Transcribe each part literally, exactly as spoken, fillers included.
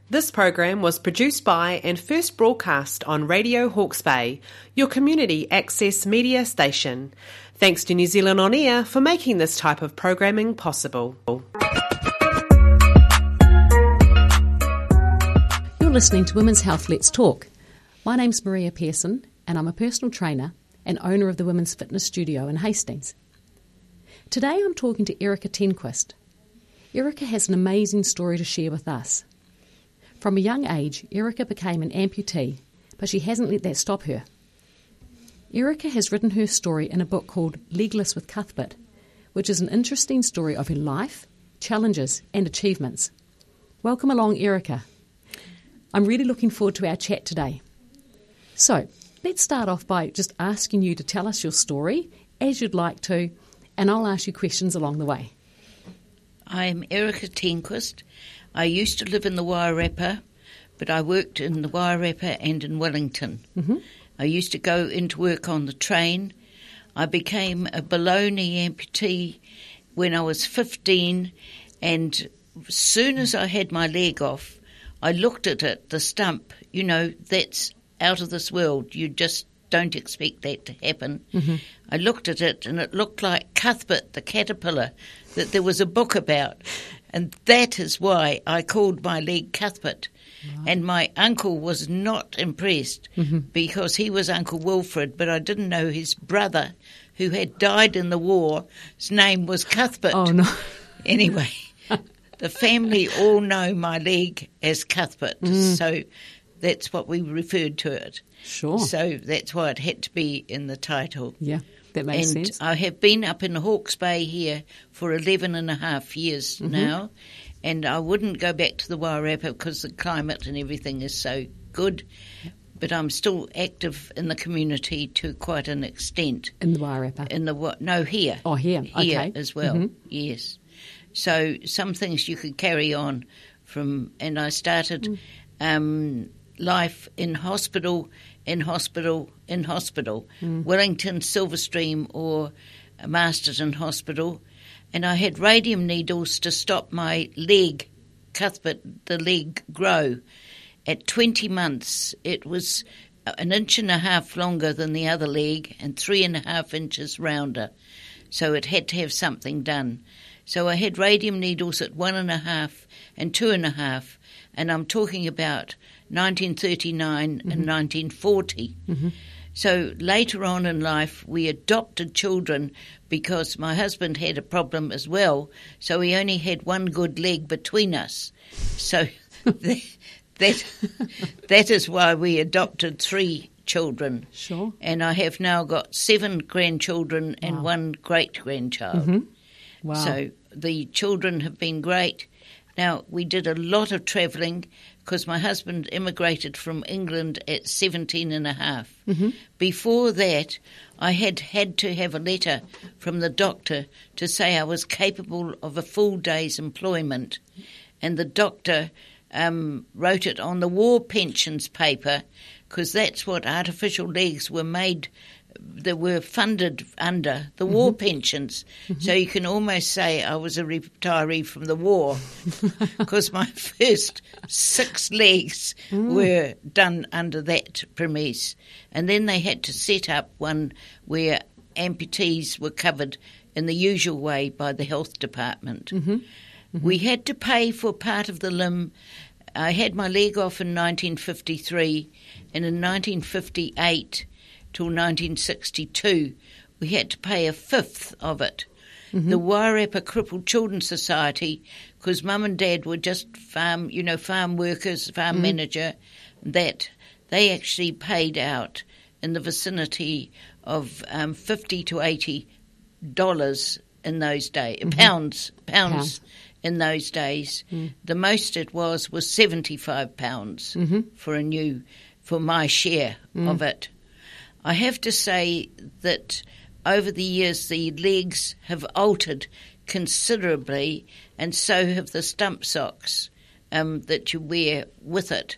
This program was produced by and first broadcast on Radio Hawke's Bay, your community access media station. Thanks to New Zealand On Air for making this type of programming possible. You're listening to Women's Health Let's Talk. My name's Maria Pearson and I'm a personal trainer and owner of the Women's Fitness Studio in Hastings. Today I'm talking to Erica Tenquist. Erica has an amazing story to share with us. From a young age, Erica became an amputee, but she hasn't let that stop her. Erica has written her story in a book called Legless with Cuthbert, which is an interesting story of her life, challenges and achievements. Welcome along, Erica. I'm really looking forward to our chat today. So, let's start off by just asking you to tell us your story, as you'd like to, and I'll ask you questions along the way. I'm Erica Tenquist. I used to live in the Wairarapa, but I worked in the Wairarapa and in Wellington. Mm-hmm. I used to go into work on the train. I became a below-knee amputee when I was fifteen, and as soon as I had my leg off, I looked at it, the stump, you know, that's out of this world. You just don't expect that to happen. Mm-hmm. I looked at it and it looked like Cuthbert the caterpillar that there was a book about. And that is why I called my leg Cuthbert. Wow. And my uncle was not impressed mm-hmm. because he was Uncle Wilfred, but I didn't know his brother, who had died in the war, his name was Cuthbert. Oh, no. Anyway, the family all know my leg as Cuthbert, mm. so that's what we referred to it. Sure. So that's why it had to be in the title. Yeah, that makes and sense. I have been up in Hawke's Bay here for eleven and a half years mm-hmm. now, and I wouldn't go back to the Wairarapa because the climate and everything is so good, but I'm still active in the community to quite an extent. In the Wairarapa? In the No, here. Oh, here, Here okay. as well, mm-hmm. yes. So some things you could carry on from, and I started mm. um, life in hospital, in hospital, in hospital, mm. Wellington, Silverstream or Masterton Hospital, and I had radium needles to stop my leg, Cuthbert, the leg grow. At twenty months, it was an inch and a half longer than the other leg and three and a half inches rounder, so it had to have something done. So I had radium needles at one and a half and two and a half, and I'm talking about nineteen thirty-nine mm-hmm. and nineteen forty. Mm-hmm. So later on in life, we adopted children because my husband had a problem as well, so he only had one good leg between us. So that, that, that is why we adopted three children. Sure. And I have now got seven grandchildren and wow. one great-grandchild. Mm-hmm. Wow. So the children have been great. Now, we did a lot of travelling because my husband immigrated from England at seventeen and a half. Mm-hmm. Before that, I had had to have a letter from the doctor to say I was capable of a full day's employment. And the doctor um, wrote it on the war pensions paper because that's what artificial legs were made that were funded under the mm-hmm. war pensions. Mm-hmm. So you can almost say I was a retiree from the war because my first six legs mm. were done under that premise. And then they had to set up one where amputees were covered in the usual way by the health department. Mm-hmm. Mm-hmm. We had to pay for part of the limb. I had my leg off in nineteen fifty-three, and in nineteen fifty-eight till nineteen sixty-two, we had to pay a fifth of it. Mm-hmm. The Wairarapa Crippled Children's Society, because Mum and Dad were just farm, you know, farm workers, farm mm-hmm. manager, that they actually paid out in the vicinity of um, fifty to eighty dollars in those days, mm-hmm. pounds, pounds Pound. in those days. Mm. The most it was was seventy-five pounds mm-hmm. for a new, for my share mm. of it. I have to say that over the years the legs have altered considerably, and so have the stump socks um, that you wear with it.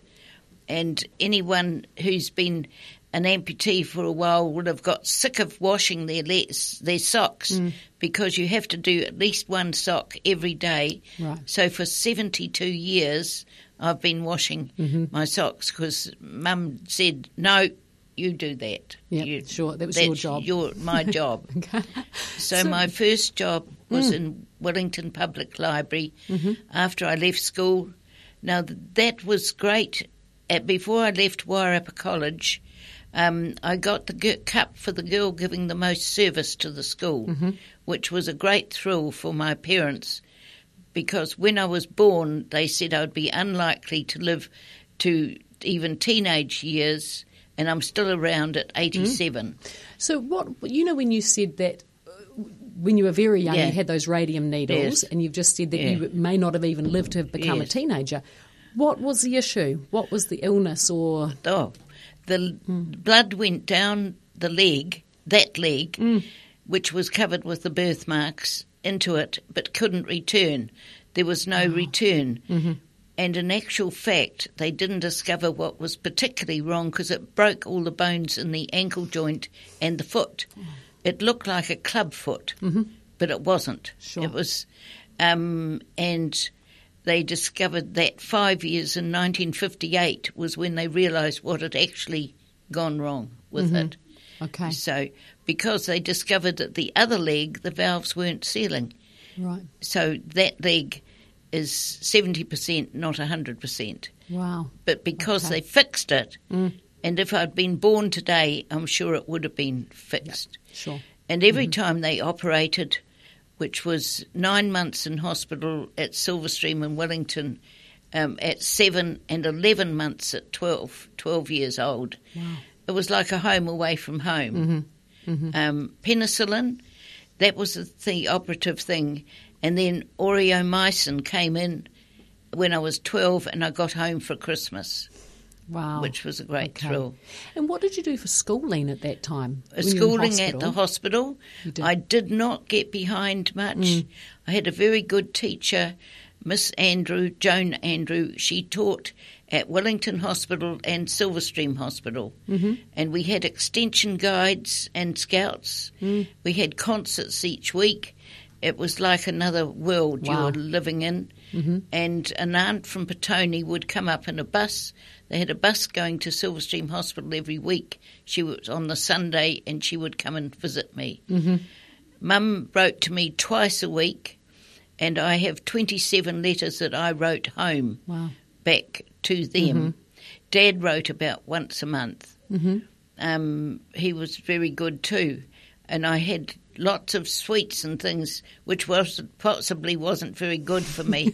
And anyone who's been an amputee for a while would have got sick of washing their legs, their socks mm. because you have to do at least one sock every day. Right. So for seventy-two years I've been washing Mm-hmm. my socks because Mum said, no, you do that. Yeah, you, sure, that was that's your job. Your, my job. Okay. So, So- my first job was Mm. in Wellington Public Library Mm-hmm. after I left school. Now, th- that was great. At, before I left Wairarapa College, um, I got the gi- cup for the girl giving the most service to the school, Mm-hmm. which was a great thrill for my parents, because when I was born, they said I'd be unlikely to live to even teenage years, and I'm still around at eighty-seven. So what, you know, when you said that uh, when you were very young Yeah. you had those radium needles, Yes. and you've just said that Yeah. you may not have even lived to have become Yes. a teenager, what was the issue? What was the illness or... Oh, the blood went down the leg, that leg, which was covered with the birthmarks, into it, but couldn't return. There was no return. Mm-hmm. And in actual fact, they didn't discover what was particularly wrong because it broke all the bones in the ankle joint and the foot. It looked like a club foot, Mm-hmm. but it wasn't. Sure. It was, um, and they discovered that five years in nineteen fifty-eight was when they realised what had actually gone wrong with it. Okay, So because they discovered that the other leg, the valves weren't sealing. right. So that leg is seventy percent, not one hundred percent. Wow. But because Okay. they fixed it, Mm. and if I'd been born today, I'm sure it would have been fixed. Sure. And every time they operated, which was nine months in hospital at Silverstream in Wellington, um, at seven and eleven months at twelve, twelve years old, Wow. it was like a home away from home. Mm-hmm. Mm-hmm. Um, penicillin, that was the, the operative thing. And then aureomycin came in when I was twelve and I got home for Christmas, Wow. which was a great Okay. thrill. And what did you do for schooling at that time? Uh, when you were in Schooling at the hospital, You did. I did not get behind much. Mm. I had a very good teacher, Miss Andrew, Joan Andrew. She taught at Wellington Hospital and Silverstream Hospital. Mm-hmm. And we had extension guides and scouts. Mm. We had concerts each week. It was like another world you Wow. were living in. Mm-hmm. And an aunt from Petone would come up in a bus. They had a bus going to Silverstream Hospital every week. She was on the Sunday and she would come and visit me. Mm-hmm. Mum wrote to me twice a week, and I have twenty-seven letters that I wrote home Wow. back to them. Dad wrote about once a month. Mm-hmm. Um, he was very good too. And I had lots of sweets and things, which was possibly wasn't very good for me.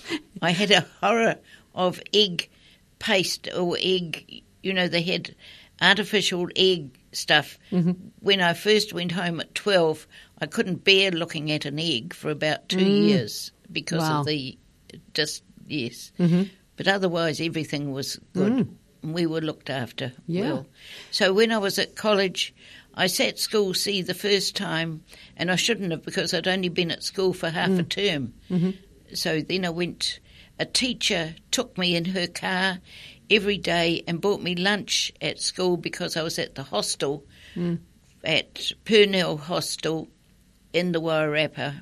I had a horror of egg paste or egg, you know, they had artificial egg stuff. Mm-hmm. When I first went home at twelve, I couldn't bear looking at an egg for about two Mm. years because Wow. of the, just, yes. Mm-hmm. But otherwise, everything was good. Mm. We were looked after Yeah. well. So when I was at college, I sat school C the first time, and I shouldn't have because I'd only been at school for half a term. Mm-hmm. So then I went, a teacher took me in her car every day and bought me lunch at school because I was at the hostel, Mm. at Purnell Hostel in the Wairarapa.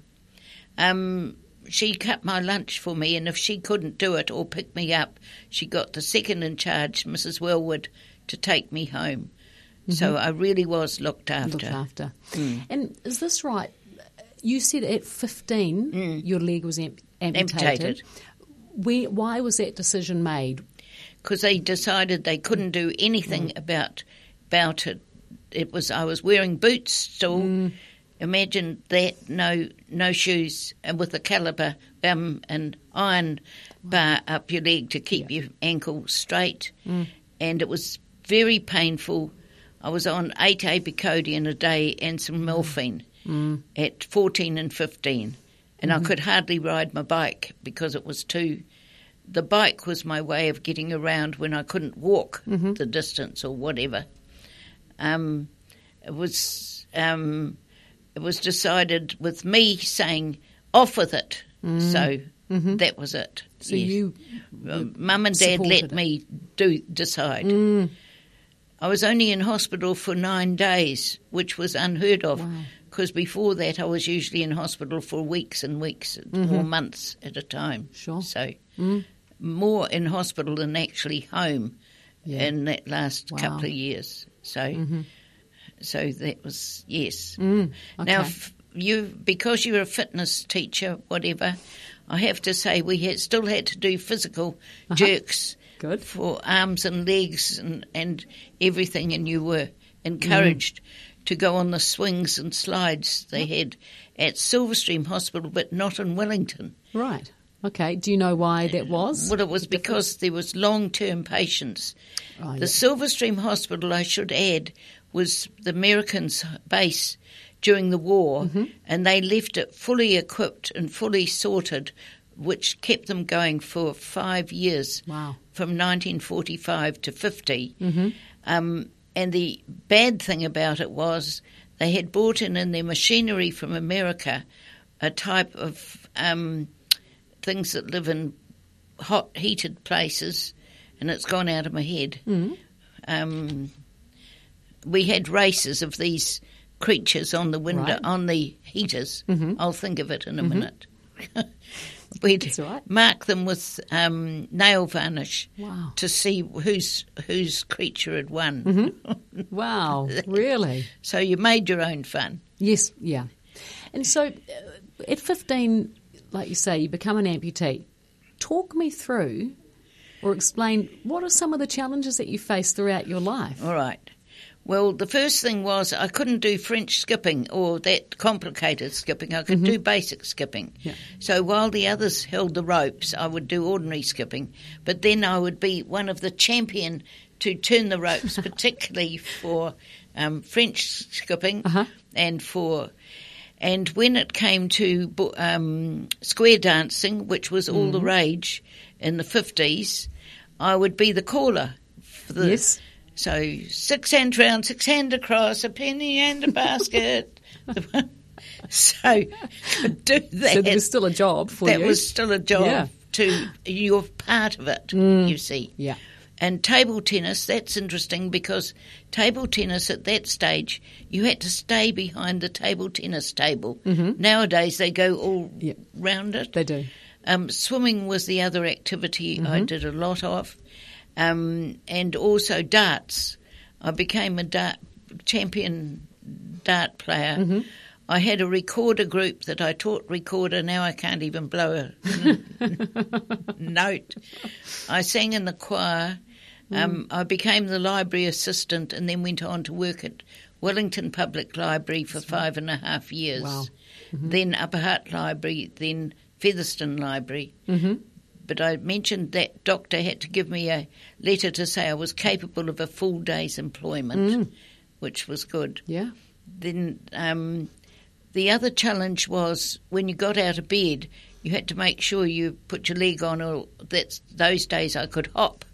Um, she cut my lunch for me, and if she couldn't do it or pick me up, she got the second in charge, Missus Wellwood, to take me home. So I really was looked after. Looked after. Mm. And is this right? You said at fifteen Mm. your leg was am- amputated. Amputated. Where, why was that decision made? Because they decided they couldn't do anything Mm. about about it. It was I was wearing boots still. Mm. Imagine that, no no shoes, and with a caliper um, and iron bar up your leg to keep Yeah. your ankle straight, Mm. and it was very painful. I was on eight apicodian a day and some morphine Mm. at fourteen and fifteen, and Mm-hmm. I could hardly ride my bike because it was too. The bike was my way of getting around when I couldn't walk Mm-hmm. the distance or whatever. Um, it was um, it was decided with me saying off with it. So Mhm. that was it. So yes. you Uh, Mum and Dad let supported it. me do decide. Mm. I was only in hospital for nine days, which was unheard of, Wow. because before that I was usually in hospital for weeks and weeks or months at a time. Sure. So, Mm. more in hospital than actually home Yeah. in that last Wow. couple of years. So, Mm-hmm. so that was yes. Mm, Now, okay. f- you because you're a fitness teacher, whatever, I have to say we had, still had to do physical Uh-huh. jerks Good. for arms and legs and, and everything, and you were encouraged Mm. to go on the swings and slides they had at Silverstream Hospital, but not in Wellington. Right. Okay. Do you know why that was? Well, it was because there was long-term patients. Oh, The yeah. Silverstream Hospital, I should add, was the Americans' base during the war, Mm-hmm. and they left it fully equipped and fully sorted, which kept them going for five years, Wow. from nineteen forty-five to fifty. Mm-hmm. Um, and the bad thing about it was they had brought in in their machinery from America a type of um, things that live in hot, heated places, and it's gone out of my head. Mm. Um, we had races of these creatures on the window, Right. on the heaters. Mhm. I'll think of it in a minute. We'd That's all right. mark them with um, nail varnish Wow. to see whose whose creature had won. Mm-hmm. Wow. Really? So you made your own fun. Yes. Yeah. And so, uh, at fifteen, like you say, you become an amputee. Talk me through, or explain what are some of the challenges that you face throughout your life. All right. Well, the first thing was I couldn't do French skipping or that complicated skipping. I could do basic skipping. Yeah. So while the others held the ropes, I would do ordinary skipping. But then I would be one of the champion to turn the ropes, particularly for um, French skipping Uh-huh. and for... And when it came to bo- um, square dancing, which was all the rage in the fifties, I would be the caller. For the, Yes. So six hand round, six hand across, a penny and a basket. So to do that, So there was still a job for that you. was still a job. Yeah. To you're part of it, you see. Yeah. And table tennis, that's interesting because table tennis at that stage, you had to stay behind the table tennis table. Mm-hmm. Nowadays they go all Yep. round it. They do. Um, swimming was the other activity I Mm-hmm. did a lot of. Um, and also darts. I became a dart, champion dart player. Mm-hmm. I had a recorder group that I taught recorder. Now I can't even blow a note. I sang in the choir. Um, I became the library assistant and then went on to work at Wellington Public Library for five and a half years. Wow. Then Upper Hutt Library, then Featherston Library. Mm-hmm. But I mentioned that doctor had to give me a letter to say I was capable of a full day's employment, Mm. which was good. Yeah. Then um, the other challenge was when you got out of bed, you had to make sure you put your leg on, or that's those days I could hop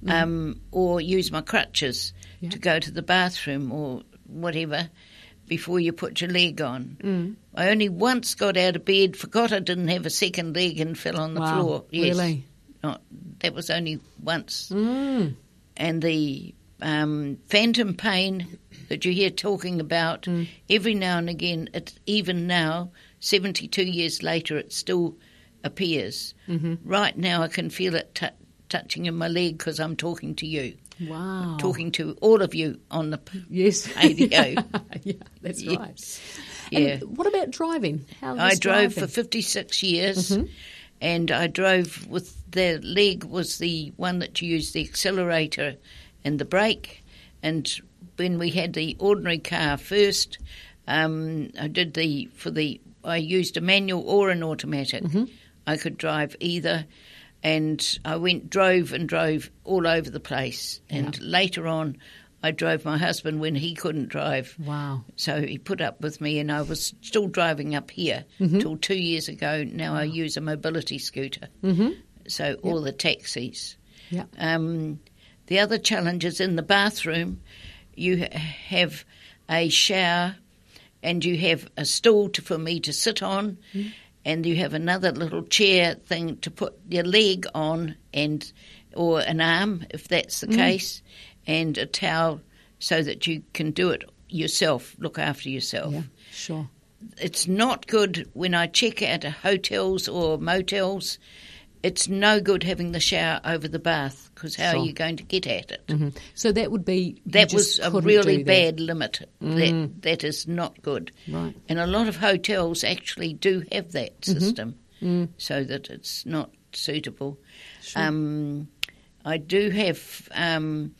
um, or use my crutches Yeah. to go to the bathroom or whatever before you put your leg on. Mm. I only once got out of bed, forgot I didn't have a second leg and fell on the Wow. floor. Yes. Really? Not, that was only once. Mm. And the um, phantom pain that you hear talking about, Mm. every now and again, it, even now, seventy-two years later, it still appears. Mm-hmm. Right now I can feel it t- touching in my leg because I'm talking to you, Wow. talking to all of you on the p- Yes. radio. Yeah, that's Yes. right. Yeah. And what about driving? How was I drove driving? for fifty-six years, Mm-hmm. and I drove with the leg was the one that you used the accelerator and the brake. And when we had the ordinary car first, um, I did the for the I used a manual or an automatic. Mm-hmm. I could drive either, and I went drove and drove all over the place. And Yeah. later on, I drove my husband when he couldn't drive. Wow. So he put up with me, and I was still driving up here Mm-hmm. till two years ago. Now I use a mobility scooter, Mm-hmm. so all the taxis. Yeah. Um, the other challenge is in the bathroom. You ha- have a shower, and you have a stool to, for me to sit on, Mm-hmm. and you have another little chair thing to put your leg on, and or an arm if that's the Mm. case, and a towel so that you can do it yourself, look after yourself. Yeah. Sure. It's not good when I check out hotels or motels it's no good having the shower over the bath, because how Sure. are you going to get at it? Mm-hmm. So that would be... you That just was a couldn't really do that. bad limit. Mm. That That is not good. Right. And a lot of hotels actually do have that system, Mm. so that it's not suitable. Sure. Um, I do have... Um,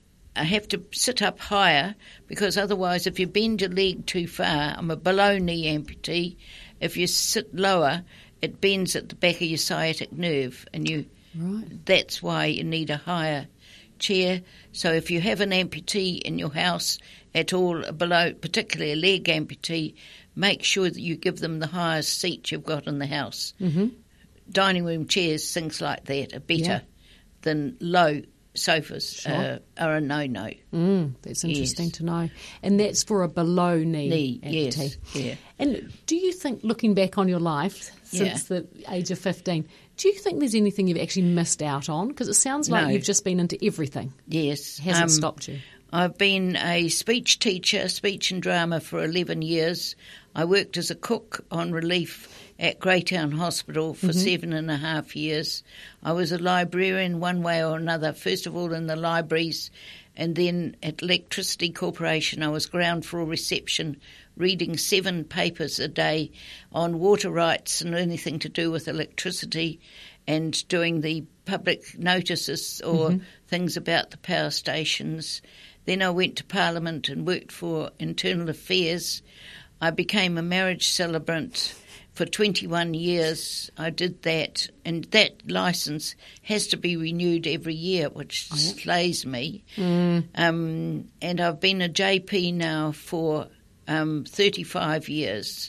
I have to sit up higher, because otherwise if you bend your leg too far, I'm a below knee amputee, if you sit lower, it bends at the back of your sciatic nerve, and you Right. that's why you need a higher chair. So if you have an amputee in your house at all below, particularly a leg amputee, make sure that you give them the highest seat you've got in the house. Mm-hmm. Dining room chairs, things like that, are better Yeah. than low sofas. Sure. uh, are a no-no. Mm, that's interesting Yes. to know. And that's for a below knee, Knee, amputee. yes, yeah. And do you think, looking back on your life since Yeah. the age of fifteen, do you think there's anything you've actually missed out on? Because it sounds like No. you've just been into everything. Yes. It hasn't Um, stopped you. I've been a speech teacher, speech and drama, for eleven years. I worked as a cook on relief at Greytown Hospital for Mm-hmm. seven and a half years. I was a librarian one way or another, first of all in the libraries, and then at Electricity Corporation I was ground floor reception, reading seven papers a day on water rights and anything to do with electricity, and doing the public notices or Mm-hmm. things about the power stations. Then I went to Parliament and worked for Internal Affairs. I became a marriage celebrant for twenty-one years. I did that, and that licence has to be renewed every year, which Oh, yeah. slays me. Mm. Um, and I've been a J P now for um, thirty-five years.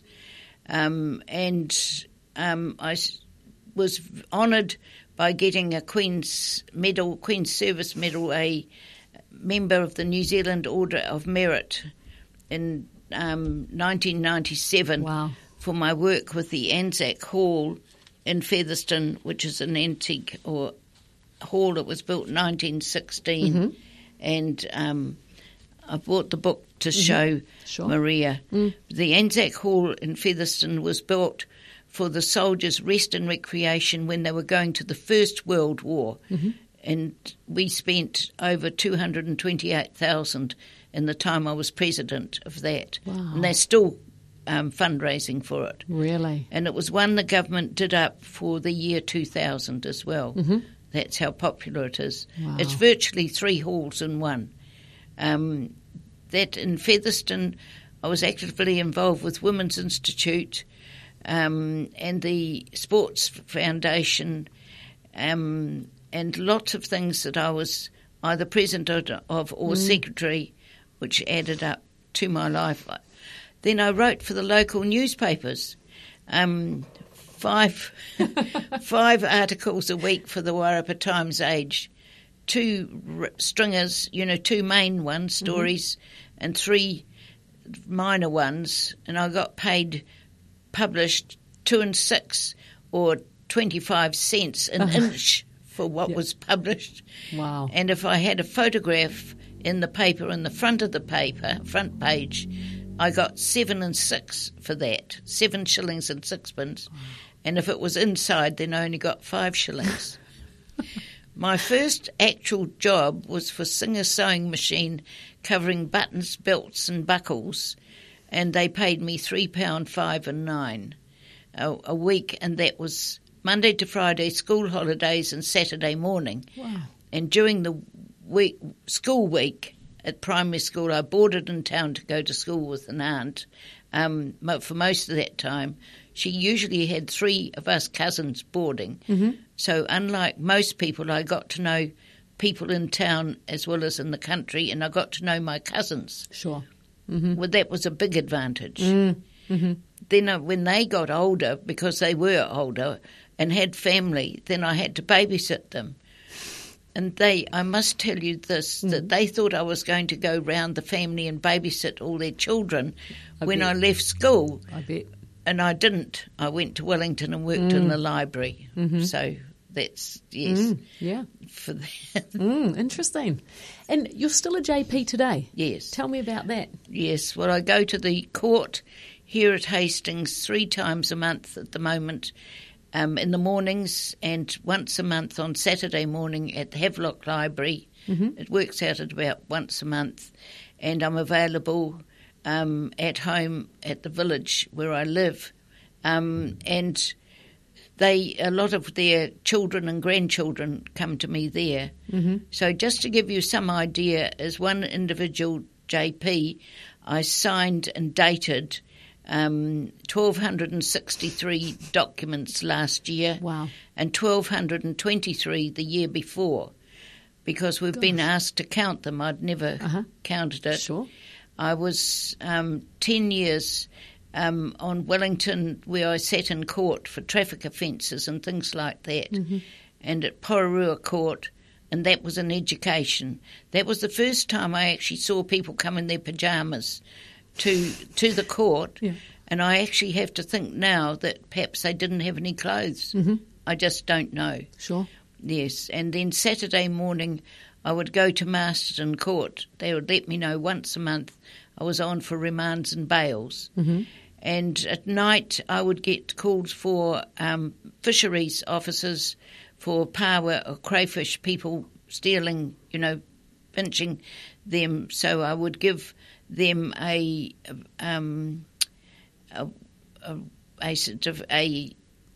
Um, and um, I s- was honoured by getting a Queen's Medal, Queen's Service Medal, a member of the New Zealand Order of Merit in um, nineteen ninety-seven. Wow. For my work with the Anzac Hall in Featherston, which is an antique or hall that was built in nineteen sixteen. Mm-hmm. And um, I bought the book to show Sure. Maria. Mm. The Anzac Hall in Featherston was built for the soldiers' rest and recreation when they were going to the First World War. Mm-hmm. And we spent over two hundred twenty-eight thousand in the time I was president of that. Wow. And they're still um, fundraising for it. Really? And it was one the government did up for the year two thousand as well. Mm-hmm. That's how popular it is. Wow. It's virtually three halls in one. Um, that in Featherston, I was actively involved with Women's Institute um, and the Sports Foundation, um, and lots of things that I was either president of or Mm. secretary, which added up to my life. Then I wrote for the local newspapers, um, five five articles a week for the Wairarapa Times Age, two r- stringers, you know, two main ones, stories, mm-hmm. and three minor ones, and I got paid, published two and six or twenty-five cents an inch for what Yep. was published. Wow. And if I had a photograph in the paper, in the front of the paper, front page, I got seven and six for that, seven shillings and sixpence. And if it was inside, then I only got five shillings. My first actual job was for Singer Sewing Machine, covering buttons, belts and buckles, and they paid me three pound five and nine a, a week, and that was Monday to Friday, school holidays and Saturday morning. Wow. And during the week, school week at primary school, I boarded in town to go to school with an aunt. Um, mo- for most of that time, she usually had three of us cousins boarding. Mm-hmm. So unlike most people, I got to know people in town as well as in the country, and I got to know my cousins. Sure. Mm-hmm. Well, that was a big advantage. Mm. Mm-hmm. Then uh, when they got older, because they were older and had family, then I had to babysit them. And they, I must tell you this, Mm. that they thought I was going to go round the family and babysit all their children I when bet. I left school. I bet. And I didn't. I went to Wellington and worked Mm. in the library. Mm-hmm. So that's, yes, Mm. Yeah. for that. Mm, interesting. And you're still a J P today. Yes. Tell me about that. Yes, well, I go to the court here at Hastings three times a month at the moment. um, in the mornings and once a month on Saturday morning at the Havelock Library. Mm-hmm. It works out at about once a month, and I'm available um, at home at the village where I live, um, and they a lot of their children and grandchildren come to me there. Mm-hmm. So just to give you some idea, as one individual J P, I signed and dated um, one thousand two hundred sixty-three documents last year. Wow. And one thousand two hundred twenty-three the year before, because we've Gosh. been asked to count them. I'd never uh-huh. counted it. Sure. I was um, ten years um, on Wellington, where I sat in court for traffic offences and things like that, mm-hmm. and at Pororua Court, and that was an education. That was the first time I actually saw people come in their pyjamas to to the court, yeah. and I actually have to think now that perhaps they didn't have any clothes. Mm-hmm. I just don't know. Sure. Yes, and then Saturday morning I would go to Masterton Court. They would let me know once a month I was on for remands and bails. Mm-hmm. And at night I would get calls for um, fisheries officers for paua or crayfish, people stealing, you know, pinching them. So I would give them a um, a, a, a sort of a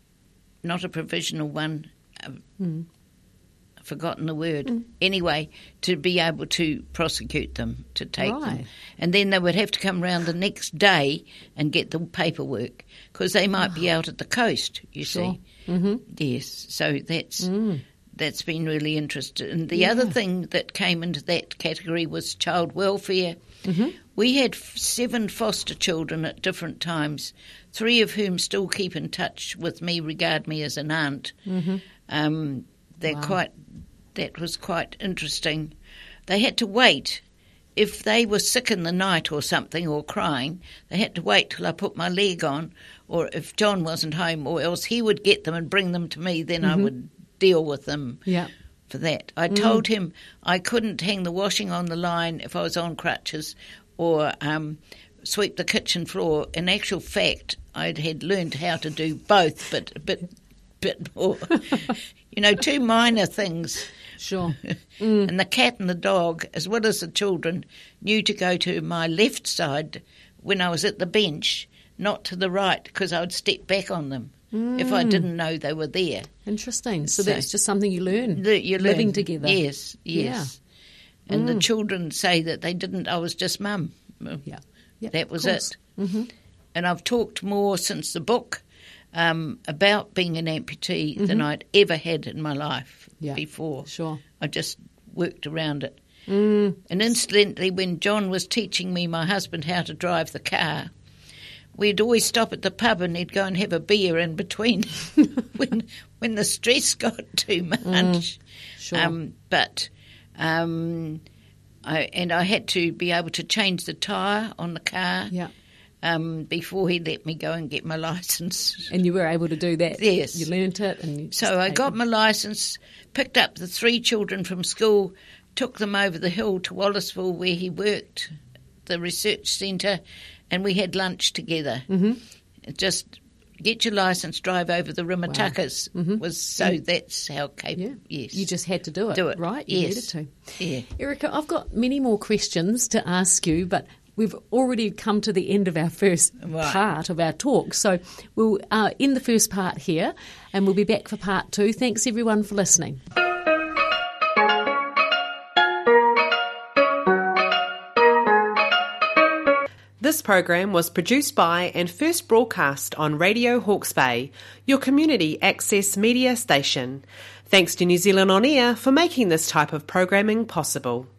not a provisional one. Uh, mm. I've forgotten the word. Mm. Anyway, to be able to prosecute them, to take right. them. And then they would have to come round the next day and get the paperwork, because they might oh. be out at the coast, you sure. see. Mm-hmm. Yes, so that's mm. that's been really interesting. And the yeah. other thing that came into that category was child welfare. Mm-hmm. We had seven foster children at different times, three of whom still keep in touch with me, regard me as an aunt. Mm-hmm. Um, they're wow. quite. That was quite interesting. They had to wait. If they were sick in the night or something or crying, they had to wait till I put my leg on, or if John wasn't home, or else he would get them and bring them to me. Then mm-hmm. I would deal with them yeah. for that. I mm. told him I couldn't hang the washing on the line if I was on crutches, or um, sweep the kitchen floor. In actual fact, I had learned how to do both, but a bit, bit more. You know, two minor things. Sure. Mm. And the cat and the dog, as well as the children, knew to go to my left side when I was at the bench, not to the right, because I would step back on them mm. if I didn't know they were there. Interesting. So, so that's just something you learn, the, you living learn. together. Yes, yes. Yeah. And mm. the children say that they didn't, I was just mum. Yeah. Yep, that was it. Mm-hmm. And I've talked more since the book Um, about being an amputee mm-hmm. than I'd ever had in my life yeah, before. Sure. I just worked around it. Mm. And incidentally, when John was teaching me, my husband, how to drive the car, we'd always stop at the pub and he'd go and have a beer in between when when the stress got too much. Mm. Sure. Um, but um, I and I had to be able to change the tyre on the car. Yeah. Um, before he let me go and get my licence. And you were able to do that? Yes. You learnt it? And you so I got my licence, picked up the three children from school, took them over the hill to Wallaceville where he worked, the research centre, and we had lunch together. Mm-hmm. Just get your licence, drive over the Rimatakas. Wow. Mm-hmm. was So yeah. that's how capable, yeah. yes. You just had to do it, do it. right? You yes. needed to. Yeah. Erica, I've got many more questions to ask you, but we've already come to the end of our first right. part of our talk. So we'll uh, end the first part here and we'll be back for part two. Thanks everyone for listening. This program was produced by and first broadcast on Radio Hawke's Bay, your community access media station. Thanks to New Zealand On Air for making this type of programming possible.